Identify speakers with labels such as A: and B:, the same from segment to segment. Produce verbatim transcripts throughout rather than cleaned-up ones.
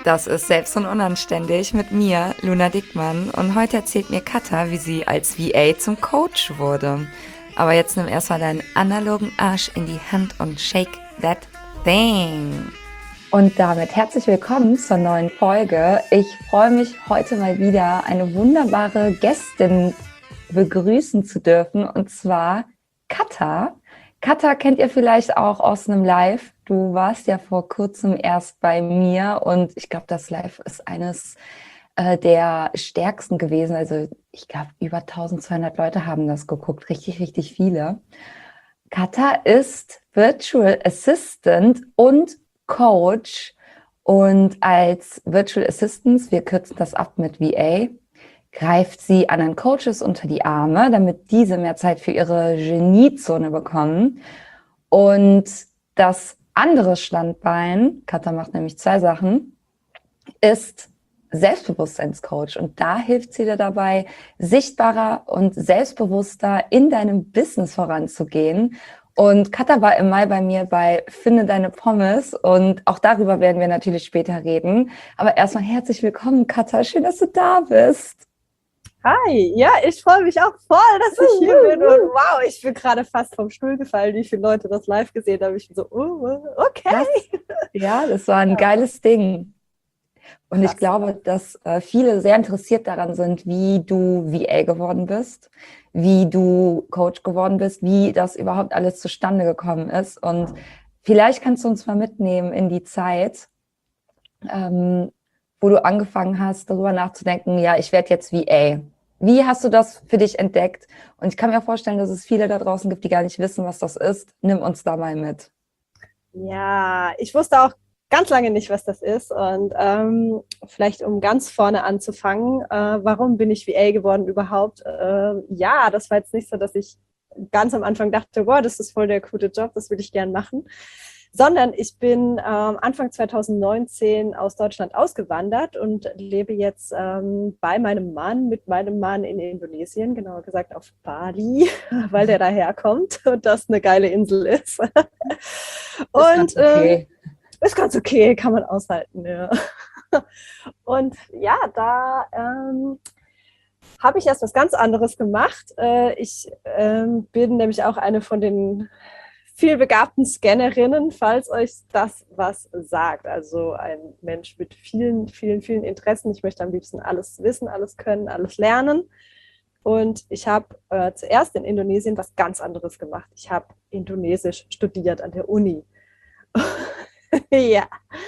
A: Das ist Selbst und Unanständig mit mir, Luna Dickmann. Und heute erzählt mir Katha, wie sie als V A zum Coach wurde. Aber jetzt nimm erstmal deinen analogen Arsch in die Hand und shake that thing. Und damit herzlich willkommen zur neuen Folge. Ich freue mich, heute mal wieder eine wunderbare Gästin begrüßen zu dürfen, und zwar Katha. Katha kennt ihr vielleicht auch aus einem Live. Du warst ja vor kurzem erst bei mir und ich glaube, das Live ist eines äh, der stärksten gewesen. Also ich glaube, über eintausendzweihundert Leute haben das geguckt, richtig, richtig viele. Katha ist Virtual Assistant und Coach, und als Virtual Assistant, wir kürzen das ab mit V A, greift sie anderen Coaches unter die Arme, damit diese mehr Zeit für ihre Geniezone bekommen. Und das andere Standbein, Katha macht nämlich zwei Sachen, ist Selbstbewusstseinscoach. Und da hilft sie dir dabei, sichtbarer und selbstbewusster in deinem Business voranzugehen. Und Katha war im Mai bei mir bei Finde deine Pommes, und auch darüber werden wir natürlich später reden. Aber erstmal herzlich willkommen, Katha. Schön, dass du da bist.
B: Hi, ja, ich freue mich auch voll, dass ich hier bin, und wow, ich bin gerade fast vom Stuhl gefallen, wie viele Leute das live gesehen haben. Ich bin so, oh, okay.
A: Das, ja, das war ein ja. geiles Ding. Und Krass. Ich glaube, dass äh, viele sehr interessiert daran sind, wie du V A geworden bist, wie du Coach geworden bist, wie das überhaupt alles zustande gekommen ist. Und vielleicht kannst du uns mal mitnehmen in die Zeit, ähm, wo du angefangen hast, darüber nachzudenken, ja, ich werde jetzt V A. Wie hast du das für dich entdeckt? Und ich kann mir vorstellen, dass es viele da draußen gibt, die gar nicht wissen, was das ist. Nimm uns da mal mit.
B: Ja, ich wusste auch ganz lange nicht, was das ist. Und ähm, vielleicht, um ganz vorne anzufangen, äh, warum bin ich V A geworden überhaupt? Äh, ja, das war jetzt nicht so, dass ich ganz am Anfang dachte, wow, das ist voll der coole Job, das würde ich gern machen. Sondern ich bin ähm, Anfang zweitausendneunzehn aus Deutschland ausgewandert und lebe jetzt ähm, bei meinem Mann, mit meinem Mann in Indonesien, genauer gesagt auf Bali, weil der daherkommt und das eine geile Insel ist. Und ist ganz okay. Ähm, ist ganz okay, kann man aushalten, ja. Und ja, da ähm, habe ich erst was ganz anderes gemacht. Äh, ich ähm, bin nämlich auch eine von den vielbegabten Scannerinnen, falls euch das was sagt. Also ein Mensch mit vielen, vielen, vielen Interessen. Ich möchte am liebsten alles wissen, alles können, alles lernen. Und ich habe äh, zuerst in Indonesien was ganz anderes gemacht. Ich habe Indonesisch studiert an der Uni. Ja,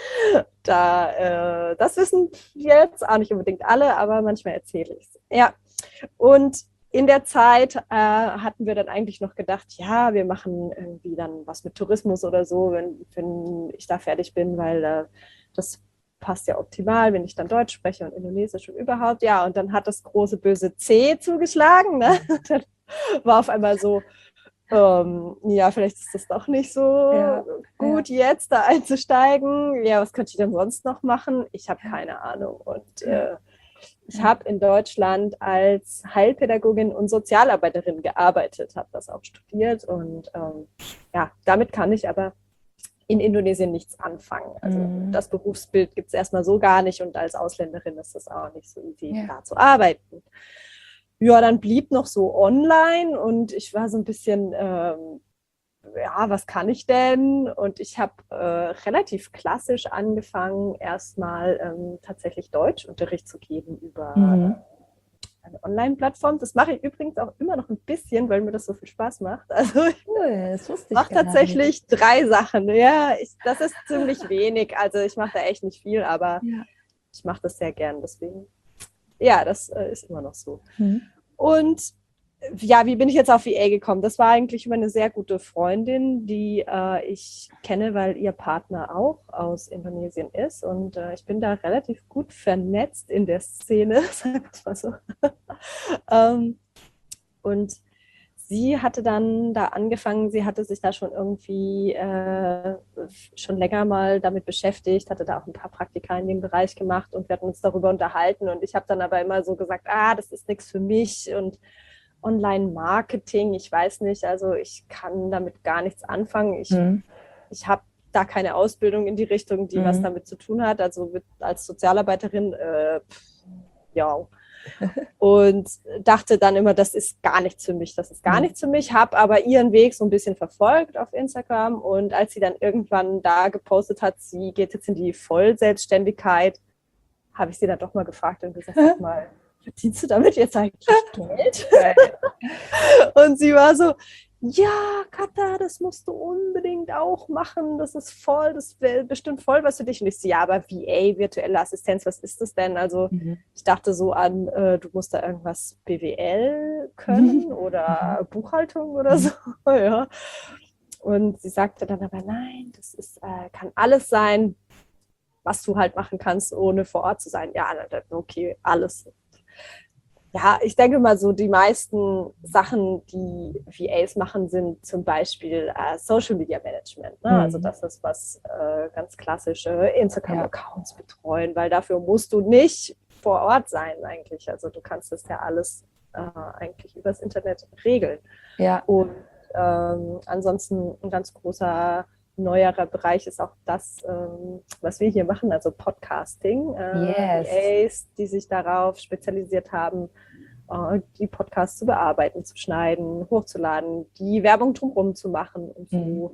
B: da, äh, das wissen jetzt auch nicht unbedingt alle, aber manchmal erzähle ich es. Ja, und in der Zeit äh, hatten wir dann eigentlich noch gedacht, ja, wir machen irgendwie dann was mit Tourismus oder so, wenn, wenn ich da fertig bin, weil äh, das passt ja optimal, wenn ich dann Deutsch spreche und Indonesisch und überhaupt. Ja, und dann hat das große böse C zugeschlagen. Ne? Dann war auf einmal so, ähm, ja, vielleicht ist das doch nicht so ja, gut, ja. jetzt da einzusteigen. Ja, was könnte ich denn sonst noch machen? Ich habe keine Ahnung. Und äh, ich habe in Deutschland als Heilpädagogin und Sozialarbeiterin gearbeitet, habe das auch studiert, und ähm, ja, damit kann ich aber in Indonesien nichts anfangen. Also mhm. das Berufsbild gibt es erstmal so gar nicht, und als Ausländerin ist es auch nicht so easy, ja. da zu arbeiten. Ja, dann blieb noch so online, und ich war so ein bisschen, ähm, ja, was kann ich denn? Und ich habe äh, relativ klassisch angefangen, erstmal ähm, tatsächlich Deutschunterricht zu geben über mhm. eine Online-Plattform. Das mache ich übrigens auch immer noch ein bisschen, weil mir das so viel Spaß macht. Also ich cool, mache tatsächlich nicht. drei Sachen. Ja, ich, das ist ziemlich wenig. Also ich mache da echt nicht viel, aber ja. ich mache das sehr gern. Deswegen, ja, das äh, ist immer noch so. Mhm. Und ja, wie bin ich jetzt auf V A gekommen? Das war eigentlich über eine sehr gute Freundin, die äh, ich kenne, weil ihr Partner auch aus Indonesien ist. Und äh, ich bin da relativ gut vernetzt in der Szene, sagen wir es mal so. ähm, und sie hatte dann da angefangen, sie hatte sich da schon irgendwie äh, schon länger mal damit beschäftigt, hatte da auch ein paar Praktika in dem Bereich gemacht, und wir hatten uns darüber unterhalten. Und ich habe dann aber immer so gesagt, ah, das ist nichts für mich, und Online-Marketing, ich weiß nicht, also ich kann damit gar nichts anfangen. Ich, mhm. ich habe da keine Ausbildung in die Richtung, die
A: Mhm.
B: was damit zu tun hat. Also mit, als Sozialarbeiterin, äh, pff, ja. Und dachte dann immer, das ist gar nichts für mich, das ist gar
A: Mhm.
B: nichts für mich, habe aber ihren Weg so ein bisschen verfolgt auf Instagram und als sie dann irgendwann da gepostet hat, sie geht jetzt in die Vollselbstständigkeit, habe ich sie dann doch mal gefragt und gesagt, sag mal, verdienst du damit jetzt eigentlich Geld? Und sie war so, ja, Katha, das musst du unbedingt auch machen. Das ist voll, das wäre bestimmt voll was für dich. Und ich so, ja, aber V A, virtuelle Assistenz, was ist das denn? Also
A: Mhm.
B: ich dachte so an, äh, du musst da irgendwas B W L können oder Buchhaltung oder so. Ja. Und sie sagte dann aber, nein, das ist, äh, kann alles sein, was du halt machen kannst, ohne vor Ort zu sein. Ja, okay, alles. Ja, ich denke mal so, die meisten Sachen, die V As machen, sind zum Beispiel äh, Social Media Management. Ne?
A: Mhm.
B: Also das ist was äh, ganz klassische Instagram-Accounts betreuen, weil dafür musst du nicht vor Ort sein eigentlich. Also du kannst das ja alles äh, eigentlich übers Internet regeln.
A: Ja.
B: Und ähm, ansonsten ein ganz großer neuerer Bereich ist auch das, ähm, was wir hier machen, also Podcasting. Äh,
A: Yes.
B: V As, die sich darauf spezialisiert haben, äh, die Podcasts zu bearbeiten, zu schneiden, hochzuladen, die Werbung drumherum zu machen und so.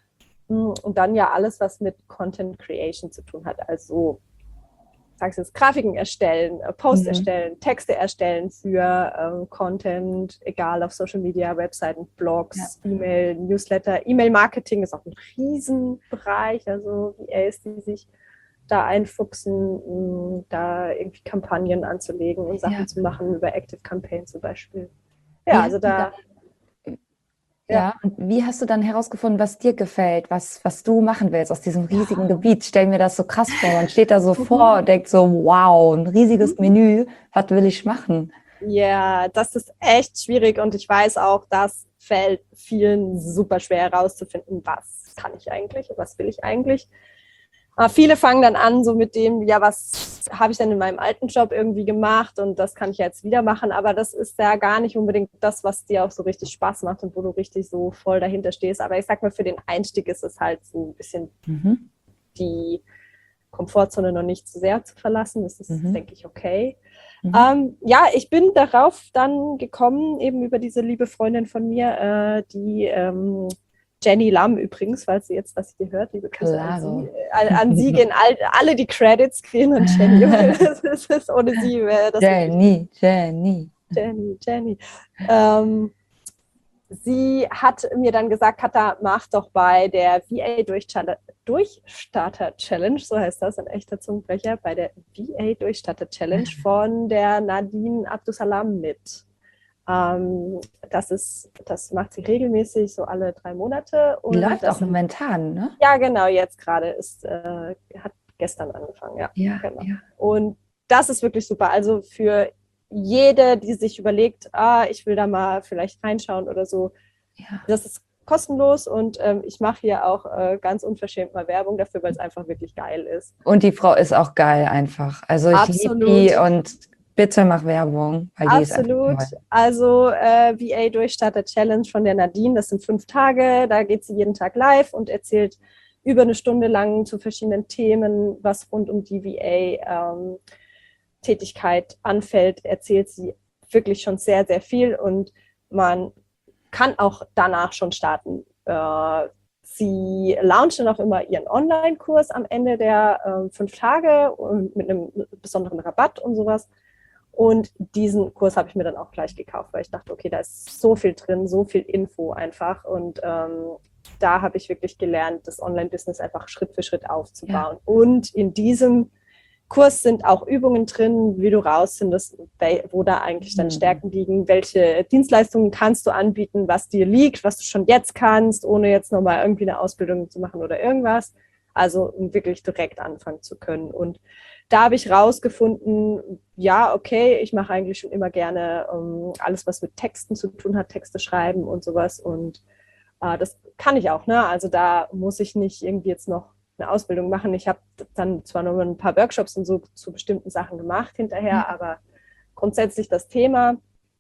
A: Mhm.
B: Und dann ja alles, was mit Content Creation zu tun hat. Also sagst du jetzt, Grafiken erstellen, Posts
A: Mhm.
B: erstellen, Texte erstellen für ähm, Content, egal auf Social Media, Webseiten, Blogs,
A: Ja.
B: E-Mail, Newsletter. E-Mail-Marketing ist auch ein Riesenbereich, also V As, die sich da einfuchsen, mh, da irgendwie Kampagnen anzulegen und Sachen
A: Ja.
B: zu machen, über Active Campaign zum Beispiel.
A: Wie
B: Ja,
A: hast
B: also
A: du
B: da...
A: dann, ja, und wie hast du dann herausgefunden, was dir gefällt, was, was du machen willst aus diesem riesigen Gebiet? Stell mir das so krass vor. Man steht da so vor und denkt so, wow, ein riesiges Menü, was will ich machen?
B: Ja, das ist echt schwierig und ich weiß auch, das fällt vielen super schwer herauszufinden, was kann ich eigentlich, was will ich eigentlich. Aber viele fangen dann an so mit dem, ja, was habe ich denn in meinem alten Job irgendwie gemacht und das kann ich jetzt wieder machen, aber das ist ja gar nicht unbedingt das, was dir auch so richtig Spaß macht und wo du richtig so voll dahinter stehst. Aber ich sag mal, für den Einstieg ist es halt so ein bisschen
A: Mhm.
B: die Komfortzone noch nicht zu sehr zu verlassen. Das ist,
A: Mhm.
B: denke ich, okay.
A: Mhm.
B: Ähm, ja, ich bin darauf dann gekommen, eben über diese liebe Freundin von mir, äh, die ähm, Jenny Lam übrigens, falls sie jetzt was hier hört, liebe Grüße an
A: Claro.
B: sie. An, an sie gehen all, alle die Credits gehen an Jenny, weil das ist, das ist, ohne sie wäre das wirklich
A: Jenny, Jenny.
B: Jenny, Jenny. Ähm, sie hat mir dann gesagt, Katha, mach doch bei der V A Durchstarter Challenge, so heißt das, ein echter Zungenbrecher, bei der V A Durchstarter Challenge von der Nadine Abdusalam mit. Ähm, das ist, das macht sie regelmäßig, so alle drei Monate.
A: Die
B: Und
A: läuft
B: das
A: auch momentan, ne?
B: ja, genau, jetzt gerade ist, äh, hat gestern angefangen, ja.
A: Ja,
B: genau.
A: ja.
B: Und das ist wirklich super. Also für jede, die sich überlegt, ah, ich will da mal vielleicht reinschauen oder so,
A: Ja.
B: das ist kostenlos und ähm, ich mache hier auch äh, ganz unverschämt mal Werbung dafür, weil es einfach wirklich geil ist.
A: Und die Frau ist auch geil einfach. Also ich liebe die und bitte mach Werbung, weil die ist
B: Absolut.
A: einfach toll.
B: Also äh, V A Durchstarter Challenge von der Nadine, das sind fünf Tage, da geht sie jeden Tag live und erzählt über eine Stunde lang zu verschiedenen Themen, was rund um die V A-Tätigkeit ähm, anfällt, erzählt sie wirklich schon sehr, sehr viel und man kann auch danach schon starten. Äh, sie launchen auch immer ihren Online-Kurs am Ende der äh, fünf Tage und mit einem besonderen Rabatt und sowas. Und diesen Kurs habe ich mir dann auch gleich gekauft, weil ich dachte, okay, da ist so viel drin, so viel Info einfach. Und ähm, da habe ich wirklich gelernt, das Online-Business einfach Schritt für Schritt aufzubauen. Ja. Und in diesem Kurs sind auch Übungen drin, wie du rausfindest, wo da eigentlich deine Stärken liegen, welche Dienstleistungen kannst du anbieten, was dir liegt, was du schon jetzt kannst, ohne jetzt nochmal irgendwie eine Ausbildung zu machen oder irgendwas. Also um wirklich direkt anfangen zu können. Und da habe ich rausgefunden, ja, okay, ich mache eigentlich schon immer gerne um, alles, was mit Texten zu tun hat, Texte schreiben und sowas. Und äh, das kann ich auch, ne? Also da muss ich nicht irgendwie jetzt noch eine Ausbildung machen. Ich habe dann zwar noch ein paar Workshops und so zu bestimmten Sachen gemacht hinterher, aber grundsätzlich das Thema.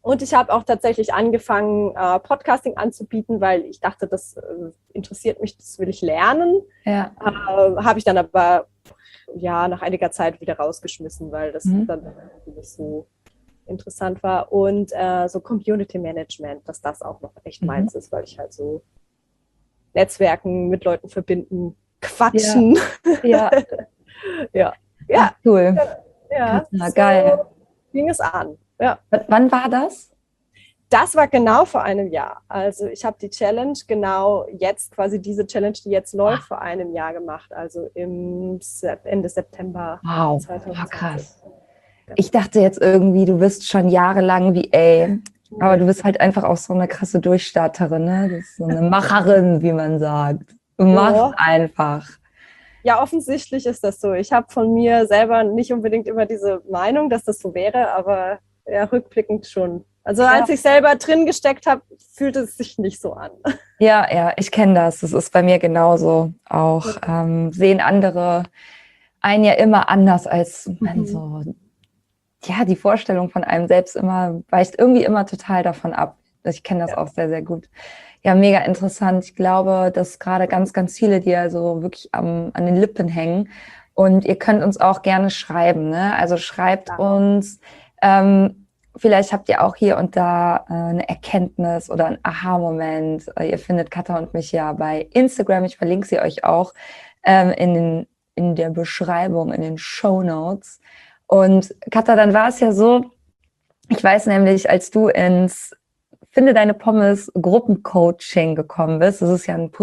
B: Und ich habe auch tatsächlich angefangen, äh, Podcasting anzubieten, weil ich dachte, das äh, interessiert mich, das will ich lernen.
A: Ja.
B: Äh, habe ich dann aber ja nach einiger Zeit wieder rausgeschmissen, weil das
A: Mhm.
B: dann nicht so interessant war. Und äh, so Community Management, dass das auch noch echt
A: Mhm.
B: meins ist, weil ich halt so Netzwerken, mit Leuten verbinden, quatschen.
A: Ja.
B: Ja,
A: Ach,
B: ja,
A: cool.
B: ja,
A: Katja,
B: so
A: geil.
B: ging es an. Ja.
A: W- Wann war das?
B: Das war genau vor einem Jahr. Also ich habe die Challenge genau jetzt, quasi diese Challenge, die jetzt läuft, vor einem Jahr gemacht. Also im Sep- Ende September
A: Wow,
B: zwanzig
A: boah,
B: zwanzig.
A: krass. Ich dachte jetzt irgendwie, du bist schon jahrelang V A, aber du bist halt einfach auch so eine krasse Durchstarterin, ne? Du bist so eine Macherin, wie man sagt. Du machst
B: Ja.
A: einfach.
B: Ja, offensichtlich ist das so. Ich habe von mir selber nicht unbedingt immer diese Meinung, dass das so wäre, aber ja, rückblickend schon. Also
A: Ja.
B: als ich selber drin gesteckt habe, fühlte es sich nicht so an.
A: Ja, ja, ich kenne das. Das ist bei mir genauso. Auch ähm, sehen andere einen ja immer anders, als man
B: Mhm.
A: so, ja, die Vorstellung von einem selbst immer weicht irgendwie immer total davon ab. Ich kenne das
B: Ja.
A: auch sehr, sehr gut. Ja, mega interessant. Ich glaube, dass gerade ganz, ganz viele, die also wirklich am, an den Lippen hängen. Und ihr könnt uns auch gerne schreiben, ne? Also schreibt
B: Ja.
A: uns. Ähm, vielleicht habt ihr auch hier und da äh, eine Erkenntnis oder einen Aha-Moment. Äh, ihr findet Katha und mich ja bei Instagram. Ich verlinke sie euch auch ähm, in, den, in der Beschreibung, in den Shownotes. Und Katha, dann war es ja so, ich weiß nämlich, als du ins Finde deine Pommes Gruppencoaching gekommen bist, das ist ja ein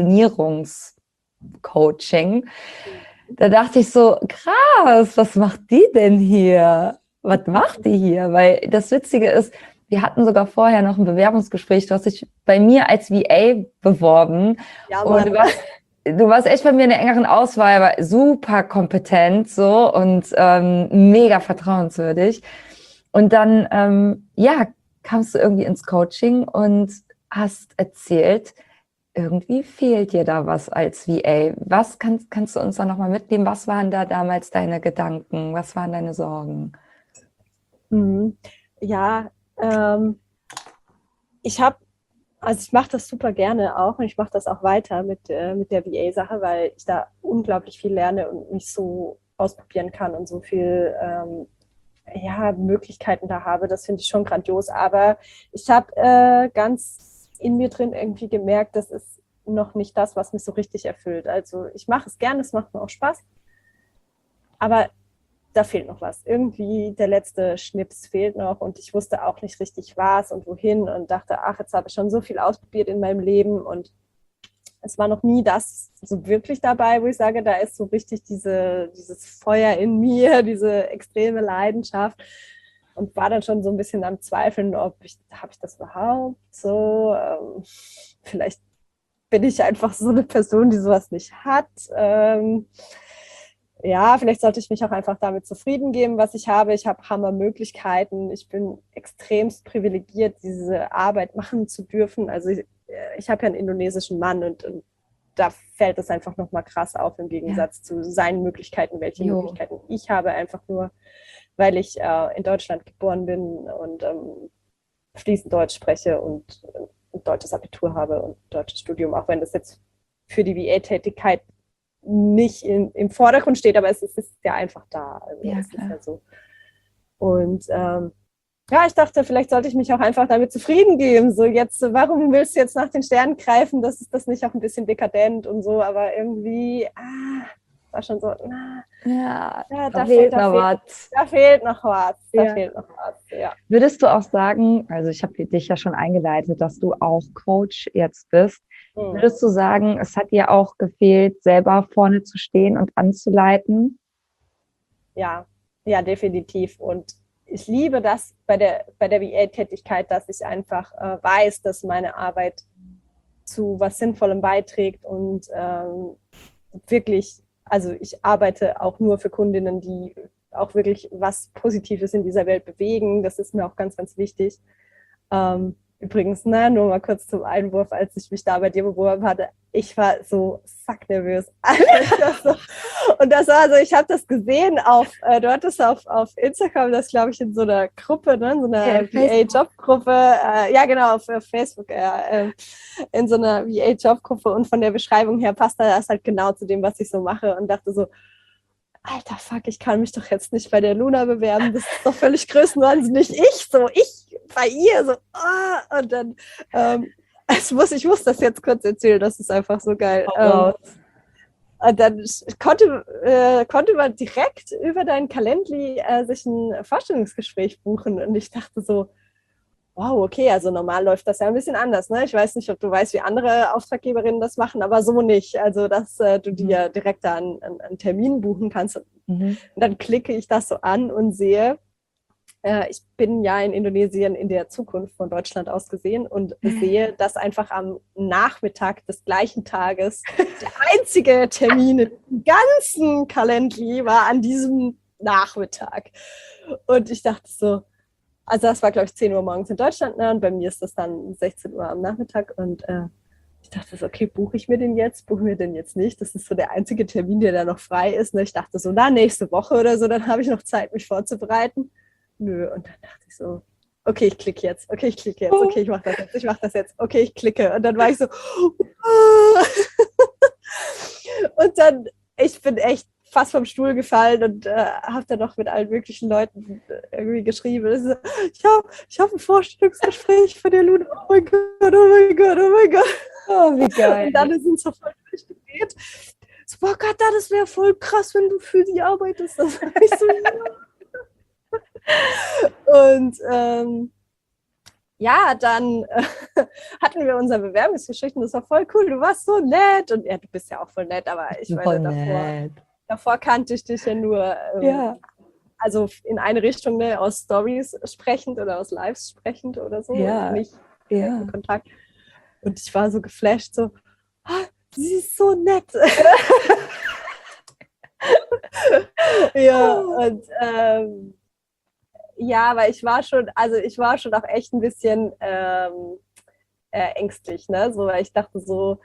A: Positionierungscoaching, da dachte ich so, krass, was macht die denn hier? Was macht die hier? Weil das Witzige ist, wir hatten sogar vorher noch ein Bewerbungsgespräch, du hast dich bei mir als V A beworben
B: Ja,
A: und du
B: Mann.
A: warst, du warst echt bei mir in der engeren Auswahl, war super kompetent so und ähm, mega vertrauenswürdig. Und dann, ähm, ja, kamst du irgendwie ins Coaching und hast erzählt, irgendwie fehlt dir da was als V A. Was kannst, kannst du uns da nochmal mitnehmen? Was waren da damals deine Gedanken? Was waren deine Sorgen?
B: Mhm. Ja, ähm, ich habe, also ich mache das super gerne auch und ich mache das auch weiter mit, äh, mit der V A-Sache, weil ich da unglaublich viel lerne und mich so ausprobieren kann und so viel ähm, ja, Möglichkeiten da habe. Das finde ich schon grandios. Aber ich habe äh, ganz in mir drin irgendwie gemerkt, das ist noch nicht das, was mich so richtig erfüllt. Also ich mache es gerne, es macht mir auch Spaß. Aber da fehlt noch was. Irgendwie der letzte Schnips fehlt noch und ich wusste auch nicht richtig was und wohin und dachte, ach, jetzt habe ich schon so viel ausprobiert in meinem Leben und es war noch nie das so wirklich dabei, wo ich sage, da ist so richtig diese, dieses Feuer in mir, diese extreme Leidenschaft und war dann schon so ein bisschen am Zweifeln, ob ich, habe ich das überhaupt so, ähm, vielleicht bin ich einfach so eine Person, die sowas nicht hat. Ähm, ja, vielleicht sollte ich mich auch einfach damit zufrieden geben, was ich habe. Ich habe Hammermöglichkeiten. Ich bin extremst privilegiert, diese Arbeit machen zu dürfen. Also ich, ich habe ja einen indonesischen Mann und, und da fällt es einfach nochmal krass auf im Gegensatz ja. zu seinen Möglichkeiten, welche jo. Möglichkeiten ich habe, einfach nur, weil ich äh, in Deutschland geboren bin und ähm, fließend Deutsch spreche und ein deutsches Abitur habe und ein deutsches Studium, auch wenn das jetzt für die V A-Tätigkeit nicht in, im Vordergrund steht, aber es ist, es ist ja einfach da. Also
A: ja,
B: das
A: klar.
B: ist ja so. Und ähm, ja, ich dachte, vielleicht sollte ich mich auch einfach damit zufrieden geben. So jetzt, warum willst du jetzt nach den Sternen greifen? Das ist das nicht auch ein bisschen dekadent und so, aber irgendwie ah, war schon so, na,
A: ja,
B: ja,
A: da,
B: da,
A: fehlt
B: fehlt, da,
A: noch
B: fehlt,
A: was.
B: da fehlt noch was. Da
A: ja.
B: fehlt noch was, ja.
A: Würdest du auch sagen, also ich habe dich ja schon eingeleitet, dass du auch Coach jetzt bist, hm. würdest du sagen, es hat dir auch gefehlt, selber vorne zu stehen und anzuleiten?
B: Ja, ja, definitiv. Und ich liebe das bei der, bei der V A-Tätigkeit, dass ich einfach äh, weiß, dass meine Arbeit zu was Sinnvollem beiträgt und ähm, wirklich, also ich arbeite auch nur für Kundinnen, die auch wirklich was Positives in dieser Welt bewegen. Das ist mir auch ganz, ganz wichtig. Ähm, übrigens, ne, nur mal kurz zum Einwurf, als ich mich da bei dir beworben hatte, ich war so sacknervös. So. Und das war so, ich habe das gesehen auf, äh, du hattest auf, auf Instagram, das glaube ich in so einer Gruppe, ne, in so einer
A: Ja,
B: V A-Jobgruppe, äh, ja genau, auf, auf Facebook, ja, äh, in so einer V A-Jobgruppe und von der Beschreibung her passt das halt genau zu dem, was ich so mache und dachte so, alter Fuck, ich kann mich doch jetzt nicht bei der Luna bewerben, das ist doch völlig größenwahnsinnig. Ich so, ich bei ihr, so, oh, und dann, ähm, ich muss, ich muss das jetzt kurz erzählen, das ist einfach so geil. Ähm, und dann konnte, äh, konnte man direkt über dein Calendly äh, sich ein Vorstellungsgespräch buchen und ich dachte so, wow, okay, also normal läuft das ja ein bisschen anders, ne? Ich weiß nicht, ob du weißt, wie andere Auftraggeberinnen das machen, aber so nicht. Also, dass äh, du dir direkt da einen, einen Termin buchen kannst. Mhm. Und dann klicke ich das so an und sehe, äh, ich bin ja in Indonesien in der Zukunft von Deutschland aus gesehen und sehe, dass einfach am Nachmittag des gleichen Tages der einzige Termin im ganzen Calendly war an diesem Nachmittag. Und ich dachte so, also das war, glaube ich, zehn Uhr morgens in Deutschland, ne? Und bei mir ist das dann sechzehn Uhr am Nachmittag. Und äh, ich dachte so, okay, buche ich mir den jetzt, buche mir den jetzt nicht? Das ist so der einzige Termin, der da noch frei ist. Ne? Ich dachte so, na, nächste Woche oder so, dann habe ich noch Zeit, mich vorzubereiten. Nö, und dann dachte ich so, okay, ich klicke jetzt, okay, ich klicke jetzt, okay, ich mache das jetzt, ich mache das jetzt, okay, ich klicke. Und dann war ich so, und dann, ich bin echt fast vom Stuhl gefallen und äh, habe dann noch mit allen möglichen Leuten irgendwie geschrieben. So, ich habe ich hab ein Vorstellungsgespräch von der Luna. Oh mein Gott, oh mein Gott, oh mein Gott. Oh, wie geil. Und dann sind sie voll durchgedreht. So, boah Gott, das wäre voll krass, wenn du für sie arbeitest. Das war ich so, ja. Und ähm, ja, dann äh, hatten wir unser Bewerbungsgespräch und das war voll cool. Du warst so nett. Und ja, du bist ja auch voll nett, aber ich meine, davor, davor kannte ich dich ja nur, ähm, ja. also in eine Richtung, ne, aus Stories sprechend oder aus Lives sprechend oder so.
A: Ja.
B: Nicht
A: ja.
B: in Kontakt. Und ich war so geflasht, so, oh, sie ist so nett. Ja, und ähm, ja, aber ich war schon, also ich war schon auch echt ein bisschen ähm, äh, ängstlich, ne? So, weil ich dachte so,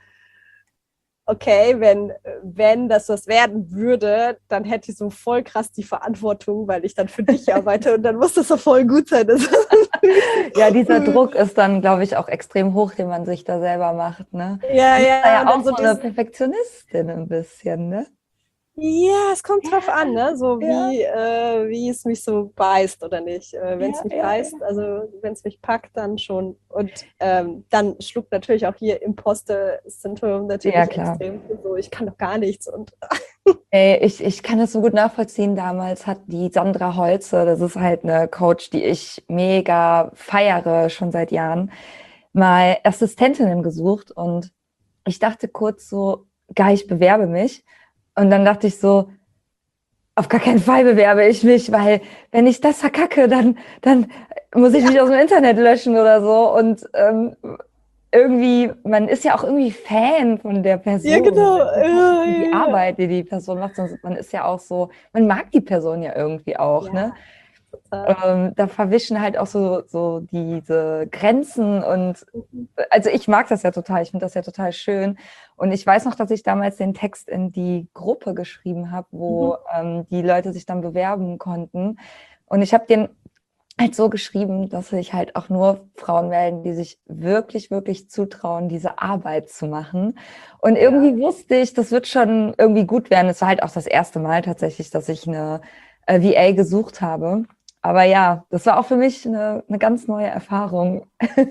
B: okay, wenn, wenn das was werden würde, dann hätte ich so voll krass die Verantwortung, weil ich dann für dich arbeite und dann muss das so voll gut sein.
A: Ja, dieser Druck ist dann, glaube ich, auch extrem hoch, den man sich da selber macht, ne?
B: Ja,
A: du bist
B: ja.
A: da ja auch
B: so
A: so eine Perfektionistin ein bisschen, ne?
B: Ja, es kommt drauf an, ne? So wie, ja. äh, wie es mich so beißt oder nicht. Äh, wenn es ja, mich ja, beißt, ja. also wenn es mich packt, dann schon. Und ähm, dann schluckt natürlich auch hier Imposter-Syndrom natürlich
A: ja, klar.
B: extrem. So, ich kann doch gar nichts. Und
A: Ey, ich, ich kann das so gut nachvollziehen. Damals hat die Sandra Holze, das ist halt eine Coach, die ich mega feiere, schon seit Jahren, mal Assistentinnen gesucht. Und ich dachte kurz so, geil, ich bewerbe mich. Und dann dachte ich so, auf gar keinen Fall bewerbe ich mich, weil wenn ich das verkacke, dann, dann muss ich mich ja. aus dem Internet löschen oder so. Und ähm, irgendwie, man ist ja auch irgendwie Fan von der Person.
B: Ja, genau. Ja,
A: die
B: ja,
A: Arbeit, die die Person macht. Man ist ja auch so, man mag die Person ja irgendwie auch, ja. ne? Ähm, da verwischen halt auch so, so diese Grenzen und also ich mag das ja total, ich finde das ja total schön und ich weiß noch, dass ich damals den Text in die Gruppe geschrieben habe, wo mhm. ähm, die Leute sich dann bewerben konnten und ich habe den halt so geschrieben, dass sich halt auch nur Frauen melden, die sich wirklich, wirklich zutrauen, diese Arbeit zu machen. Und irgendwie ja. wusste ich, das wird schon irgendwie gut werden. Es war halt auch das erste Mal tatsächlich, dass ich eine äh, V A gesucht habe. Aber ja, das war auch für mich eine, eine ganz neue Erfahrung.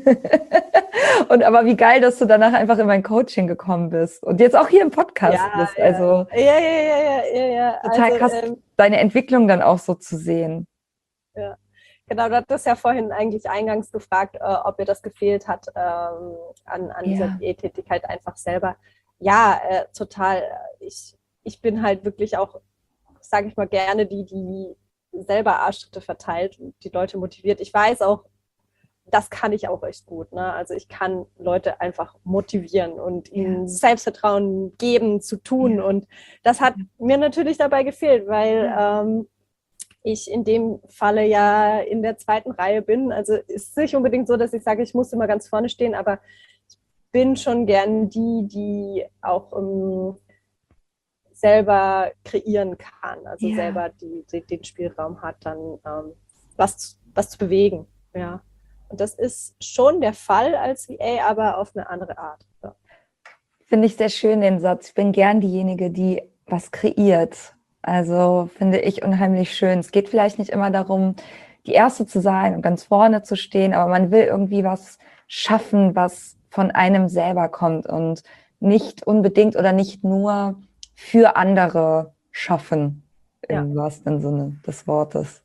A: Und aber wie geil, dass du danach einfach in mein Coaching gekommen bist und jetzt auch hier im Podcast
B: ja,
A: bist.
B: Ja.
A: Also
B: ja, ja, ja, ja, ja, ja.
A: Total
B: also,
A: krass,
B: ähm,
A: deine Entwicklung dann auch so zu sehen.
B: Ja. Genau, du hattest ja vorhin eigentlich eingangs gefragt, äh, ob mir das gefehlt hat ähm, an, an dieser
A: Ja.
B: Diättätigkeit einfach selber. Ja, äh, total. Ich, ich bin halt wirklich auch, sage ich mal, gerne die, die selber Arschtritte verteilt und die Leute motiviert. Ich weiß auch, das kann ich auch echt gut. Ne? Also ich kann Leute einfach motivieren und ihnen ja. Selbstvertrauen geben, zu tun. Ja. Und das hat mir natürlich dabei gefehlt, weil ja. ähm, ich in dem Falle ja in der zweiten Reihe bin. Also ist nicht unbedingt so, dass ich sage, ich muss immer ganz vorne stehen, aber ich bin schon gern die, die auch um, selber kreieren kann, also
A: Ja.
B: selber die, die, den Spielraum hat, dann ähm, was, was zu bewegen. Ja. Und das ist schon der Fall als V A, aber auf eine andere Art. Ja.
A: Finde ich sehr schön, den Satz. Ich bin gern diejenige, die was kreiert. Also finde ich unheimlich schön. Es geht vielleicht nicht immer darum, die Erste zu sein und ganz vorne zu stehen, aber man will irgendwie was schaffen, was von einem selber kommt und nicht unbedingt oder nicht nur für andere schaffen, im
B: Ja.
A: wahrsten Sinne des Wortes.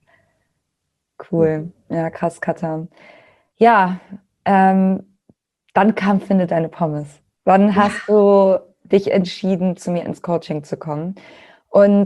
A: Cool.
B: Mhm.
A: Ja, krass, Katha. Ja, ähm, dann kam Finde deine Pommes. Wann hast du dich entschieden, zu mir ins Coaching zu kommen? Und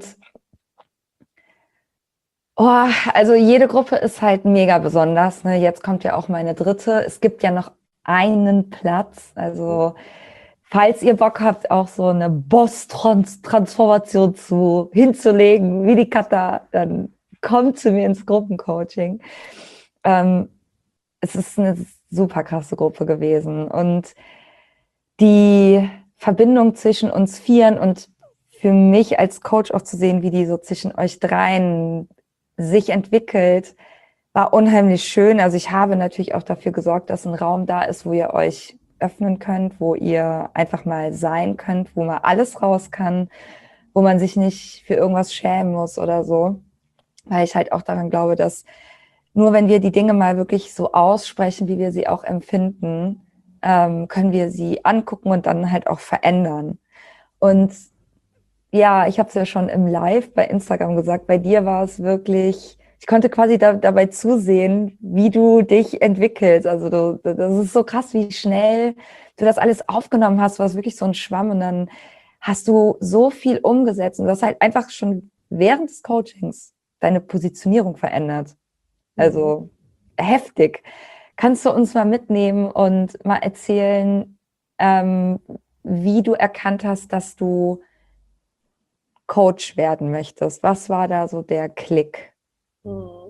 A: oh, also jede Gruppe ist halt mega besonders. Ne? Jetzt kommt ja auch meine dritte. Es gibt ja noch einen Platz. Also falls ihr Bock habt, auch so eine Boss-Transformation zu hinzulegen, wie die Katha, dann kommt zu mir ins Gruppencoaching. Ähm, es ist eine super krasse Gruppe gewesen. Und die Verbindung zwischen uns Vieren und für mich als Coach auch zu sehen, wie die so zwischen euch dreien sich entwickelt, war unheimlich schön. Also ich habe natürlich auch dafür gesorgt, dass ein Raum da ist, wo ihr euch öffnen könnt, wo ihr einfach mal sein könnt, wo man alles raus kann, wo man sich nicht für irgendwas schämen muss oder so. Weil ich halt auch daran glaube, dass nur wenn wir die Dinge mal wirklich so aussprechen, wie wir sie auch empfinden, ähm, können wir sie angucken und dann halt auch verändern. Und ja, ich habe es ja schon im Live bei Instagram gesagt, bei dir war es wirklich, ich konnte quasi da, dabei zusehen, wie du dich entwickelst. Also du, das ist so krass, wie schnell du das alles aufgenommen hast, war es wirklich so ein Schwamm und dann hast du so viel umgesetzt und du hast halt einfach schon während des Coachings deine Positionierung verändert. Also heftig. Kannst du uns mal mitnehmen und mal erzählen, ähm, wie du erkannt hast, dass du Coach werden möchtest? Was war da so der Klick?
B: Hm.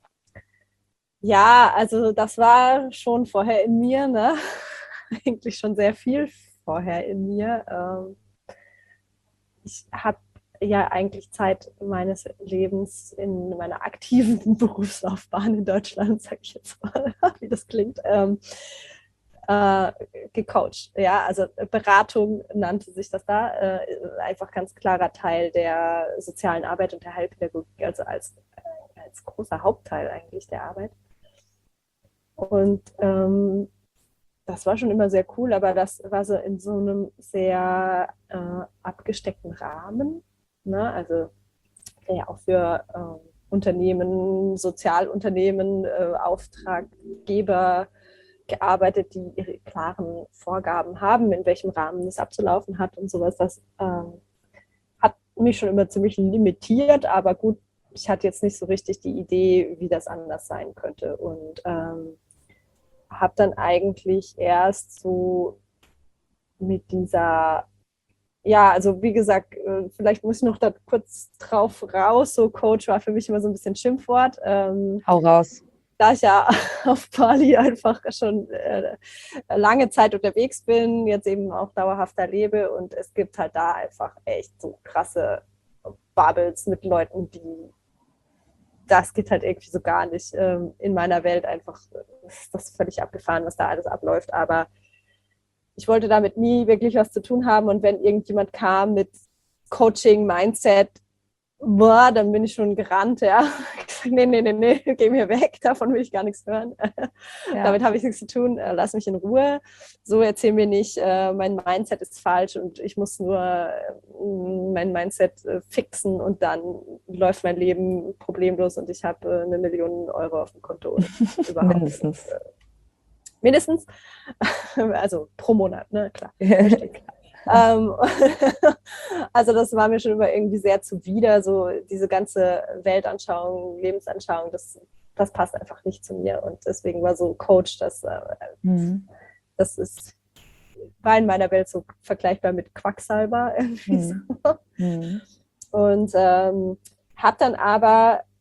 B: Ja, also das war schon vorher in mir, ne? Eigentlich schon sehr viel vorher in mir. Ähm, ich habe ja eigentlich Zeit meines Lebens in meiner aktiven Berufslaufbahn in Deutschland, sag ich jetzt mal, wie das klingt, ähm, äh, gecoacht. Ja, also Beratung nannte sich das da, äh, einfach ganz klarer Teil der sozialen Arbeit und der Heilpädagogik, also als, als großer Hauptteil eigentlich der Arbeit. Und ähm, das war schon immer sehr cool, aber das war so in so einem sehr äh, abgesteckten Rahmen. Ne? Also der ja auch für äh, Unternehmen, Sozialunternehmen, äh, Auftraggeber gearbeitet, die ihre klaren Vorgaben haben, in welchem Rahmen es abzulaufen hat und sowas. Das ähm, hat mich schon immer ziemlich limitiert, aber gut, ich hatte jetzt nicht so richtig die Idee, wie das anders sein könnte. Und ähm, habe dann eigentlich erst so mit dieser, ja, also wie gesagt, vielleicht muss ich noch da kurz drauf raus, so Coach war für mich immer so ein bisschen Schimpfwort. Ähm,
A: Hau raus.
B: Da ich ja auf Bali einfach schon äh, lange Zeit unterwegs bin, jetzt eben auch dauerhafter lebe und es gibt halt da einfach echt so krasse Bubbles mit Leuten, die das geht halt irgendwie so gar nicht. Ähm, in meiner Welt einfach ist das völlig abgefahren, was da alles abläuft. Aber ich wollte damit nie wirklich was zu tun haben. Und wenn irgendjemand kam mit Coaching, Mindset, boah, dann bin ich schon gerannt, ja. nee, nee, nee, nee, geh mir weg, davon will ich gar nichts hören. Ja. Damit habe ich nichts zu tun, lass mich in Ruhe. So, erzähl mir nicht, äh, mein Mindset ist falsch und ich muss nur äh, mein Mindset äh, fixen und dann läuft mein Leben problemlos und ich habe äh, eine Million Euro auf dem Konto. Überhaupt.
A: Mindestens.
B: Und, äh, mindestens, also pro Monat, ne, klar. Ähm, also das war mir schon immer irgendwie sehr zuwider, so diese ganze Weltanschauung, Lebensanschauung, das, das passt einfach nicht zu mir und deswegen war so Coach, das, äh,
A: Mhm.
B: das ist, war in meiner Welt so vergleichbar mit Quacksalber irgendwie
A: Mhm.
B: so. Mhm. Und ähm, habe dann aber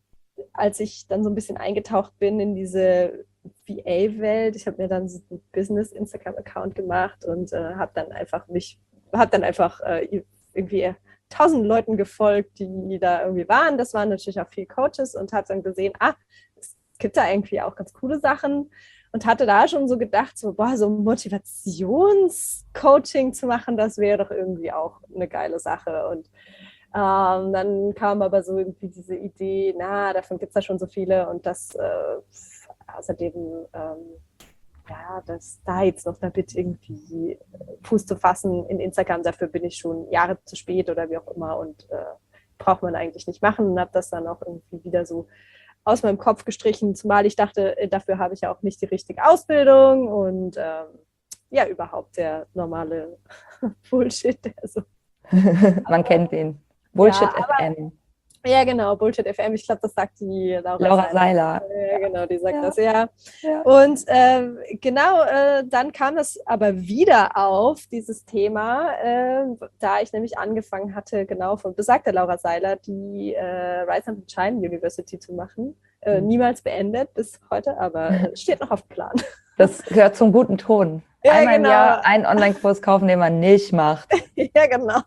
B: als ich dann so ein bisschen eingetaucht bin in diese V A-Welt, ich habe mir dann so einen Business-Instagram-Account gemacht und äh, habe dann einfach mich, habe dann einfach äh, irgendwie tausend Leuten gefolgt, die da irgendwie waren. Das waren natürlich auch viele Coaches und habe dann gesehen, ah, es gibt da irgendwie auch ganz coole Sachen und hatte da schon so gedacht, so, boah, so Motivationscoaching zu machen, das wäre doch irgendwie auch eine geile Sache. Und ähm, dann kam aber so irgendwie diese Idee, na, davon gibt es ja schon so viele und das äh, außerdem, ähm, ja, das da jetzt noch damit irgendwie Fuß zu fassen in Instagram, dafür bin ich schon Jahre zu spät oder wie auch immer und äh, braucht man eigentlich nicht machen und habe das dann auch irgendwie wieder so aus meinem Kopf gestrichen, zumal ich dachte, dafür habe ich ja auch nicht die richtige Ausbildung und ähm, ja, überhaupt der normale Bullshit, der so.
A: Man kennt den. Bullshit
B: ja,
A: F M.
B: Ja, genau, Bullshit F M. Ich glaube, das sagt die Laura,
A: Laura Seiler.
B: Ja, genau, die sagt
A: ja.
B: das, ja.
A: ja.
B: Und äh, genau, äh, dann kam es aber wieder auf, dieses Thema, äh, da ich nämlich angefangen hatte, genau von besagter Laura Seiler, die äh, Rise and Shine University zu machen. Äh, mhm. Niemals beendet bis heute, aber steht noch auf dem Plan.
A: Das gehört zum guten Ton.
B: Ja,
A: Einmal
B: genau.
A: im Jahr einen Online-Kurs kaufen, den man nicht macht.
B: Ja, genau.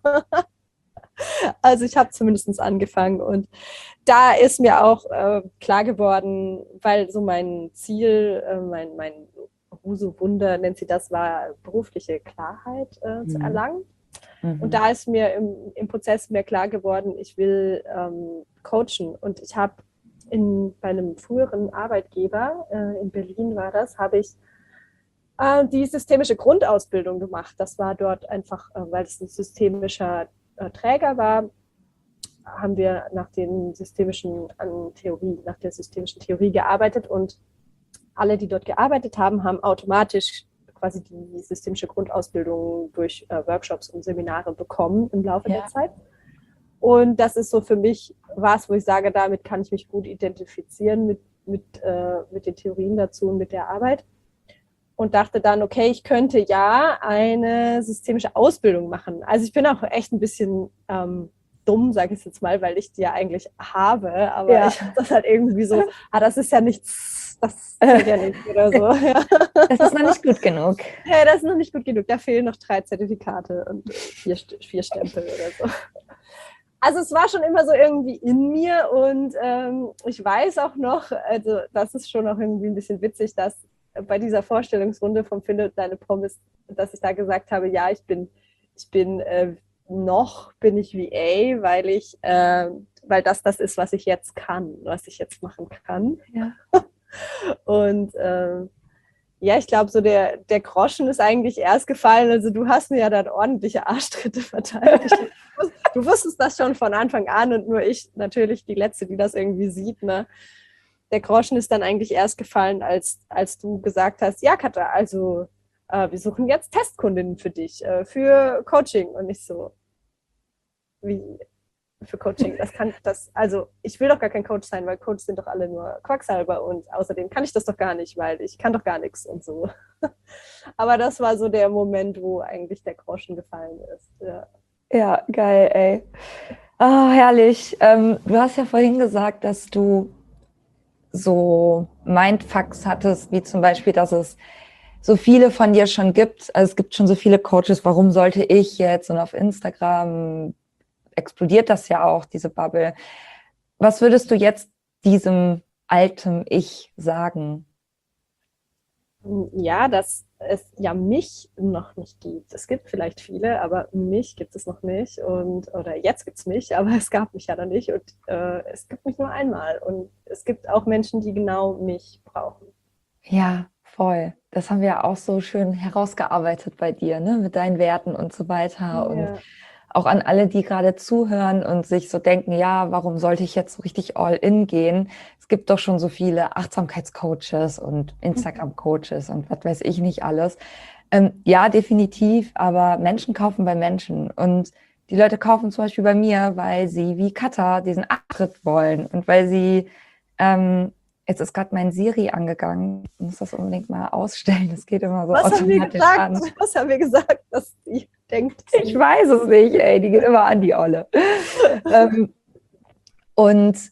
B: Also ich habe zumindest angefangen und da ist mir auch äh, klar geworden, weil so mein Ziel, äh, mein, mein Huso-Wunder nennt sie das, war berufliche Klarheit äh, mhm. zu erlangen. Mhm. Und da ist mir im, im Prozess mir klar geworden, ich will ähm, coachen und ich habe in bei einem früheren Arbeitgeber, äh, in Berlin war das, habe ich äh, die systemische Grundausbildung gemacht. Das war dort einfach, äh, weil es ein systemischer Träger war, haben wir nach den systemischen an Theorie, nach der systemischen Theorie gearbeitet und alle, die dort gearbeitet haben, haben automatisch quasi die systemische Grundausbildung durch äh, Workshops und Seminare bekommen im Laufe ja. der Zeit. Und das ist so für mich was, wo ich sage, damit kann ich mich gut identifizieren mit, mit, äh, mit den Theorien dazu und mit der Arbeit. Und dachte dann, okay, ich könnte ja eine systemische Ausbildung machen. Also ich bin auch echt ein bisschen ähm, dumm, sage ich jetzt mal, weil ich die ja eigentlich habe, aber ja. ich habe das halt irgendwie so, ah, das ist ja nichts, das geht ja nicht oder so. Ja.
A: Das ist noch nicht gut genug.
B: Ja, das ist noch nicht gut genug. Da fehlen noch drei Zertifikate und vier, vier Stempel oder so. Also es war schon immer so irgendwie in mir und ähm, ich weiß auch noch, also das ist schon auch irgendwie ein bisschen witzig, dass bei dieser Vorstellungsrunde vom Finde deine Pommes, dass ich da gesagt habe, ja, ich bin, ich bin äh, noch bin ich V A, weil ich, äh, weil das das ist, was ich jetzt kann, was ich jetzt machen kann.
A: Ja.
B: Und äh, ja, ich glaube, so der, der Groschen ist eigentlich erst gefallen. Also du hast mir ja dann ordentliche Arschtritte verteilt. Du wusstest das schon von Anfang an und nur ich natürlich die Letzte, die das irgendwie sieht, ne? Der Groschen ist dann eigentlich erst gefallen, als, als du gesagt hast, ja, Katha, also äh, wir suchen jetzt Testkundinnen für dich, äh, für Coaching. Und nicht so, wie für Coaching? Das kann das, also ich will doch gar kein Coach sein, weil Coaches sind doch alle nur Quacksalber und außerdem kann ich das doch gar nicht, weil ich kann doch gar nichts und so. Aber das war so der Moment, wo eigentlich der Groschen gefallen ist. Ja,
A: ja geil, ey. Oh, herrlich. Ähm, du hast ja vorhin gesagt, dass du so Mindfucks hattest, wie zum Beispiel, dass es so viele von dir schon gibt. Also es gibt schon so viele Coaches, warum sollte ich jetzt? Und auf Instagram explodiert das ja auch, diese Bubble. Was würdest du jetzt diesem alten Ich sagen?
B: Ja, dass es ja mich noch nicht gibt. Es gibt vielleicht viele, aber mich gibt es noch nicht. Und, oder jetzt gibt es mich, aber es gab mich ja noch nicht. Und äh, es gibt mich nur einmal. Und es gibt auch Menschen, die genau mich brauchen.
A: Ja, voll. Das haben wir ja auch so schön herausgearbeitet bei dir, ne? Mit deinen Werten und so weiter.
B: Ja.
A: Und auch an alle, die gerade zuhören und sich so denken, ja, warum sollte ich jetzt so richtig all in gehen? Es gibt doch schon so viele Achtsamkeitscoaches und Instagram-Coaches und was weiß ich nicht alles. Ähm, ja, definitiv, aber Menschen kaufen bei Menschen. Und die Leute kaufen zum Beispiel bei mir, weil sie wie Katha diesen Abtritt wollen und weil sie, ähm, jetzt ist gerade mein Siri angegangen, ich muss das unbedingt mal ausstellen, das geht immer so
B: Was
A: automatisch
B: haben wir gesagt?
A: an.
B: Was haben wir gesagt, dass die denkt?
A: Ich weiß es nicht, ey, die geht immer an, die Olle. ähm, und